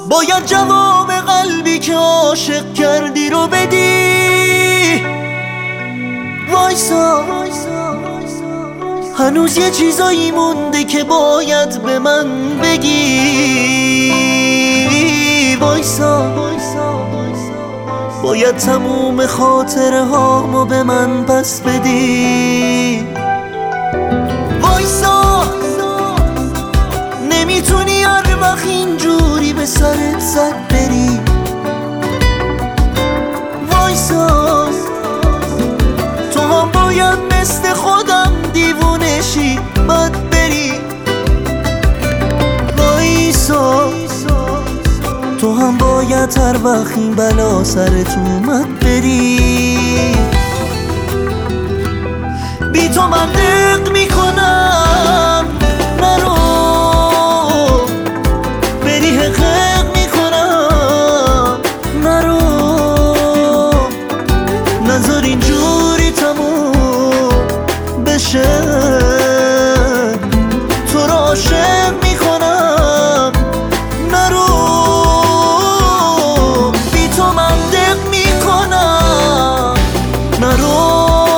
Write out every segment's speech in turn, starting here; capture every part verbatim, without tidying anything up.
باید جواب قلبی که عاشق کردی رو بدی. وایسا هنوز یه چیزایی مونده که باید به من بگی. وایسا باید تموم خاطره هامو به من پس بدی. وایسا نمیتونی هر وقت اینجوری به سرت زد بری. وایسا تو هم باید مثل خودم دیوونه شی بد بری. وایسا تو هم باید هر وقت این بلا سرت اومد بری. بی تو من دق میکنم نرو، بری حقق میکنم نرو. نذار اینجوری تموم بشه، تو رو عاشق میکنم نرو. بی تو من دق میکنم نرو،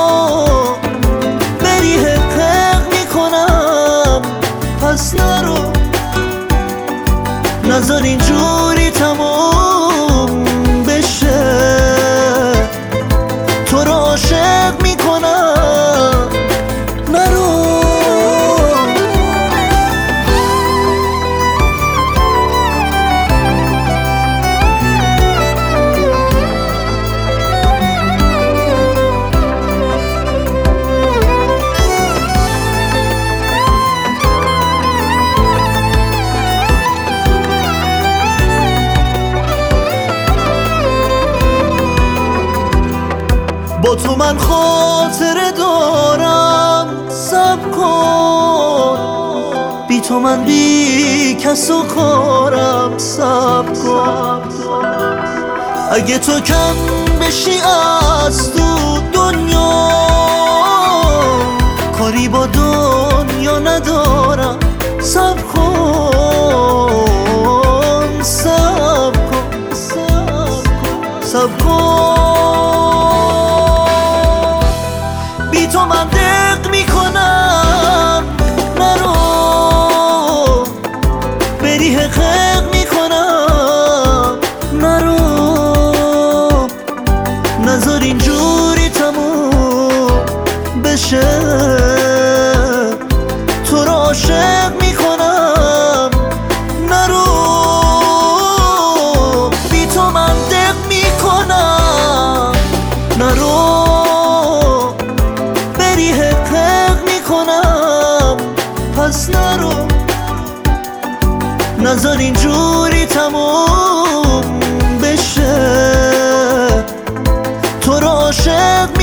بری حقق میکنم پس نرو. نذار اینجوری تموم بشه، تو رو عاشق میکنم نرو. با تو من خاطره دارم صبر کن، بی تو من بی کس و کارم صبر کن. اگه تو کم بشی از تو دنیا، کاری با دنیا ندارم. صبر کن صبر کن صبر کن. بی تو من دق میکنم نرو، بری حقق میکنم نرو. نذار اینجوری تموم بشه، تو رو عاشق میکنم نرو. بی تو من دق میکنم نرو، پس نرو. نذار اینجوری تموم بشه، تو رو عاشق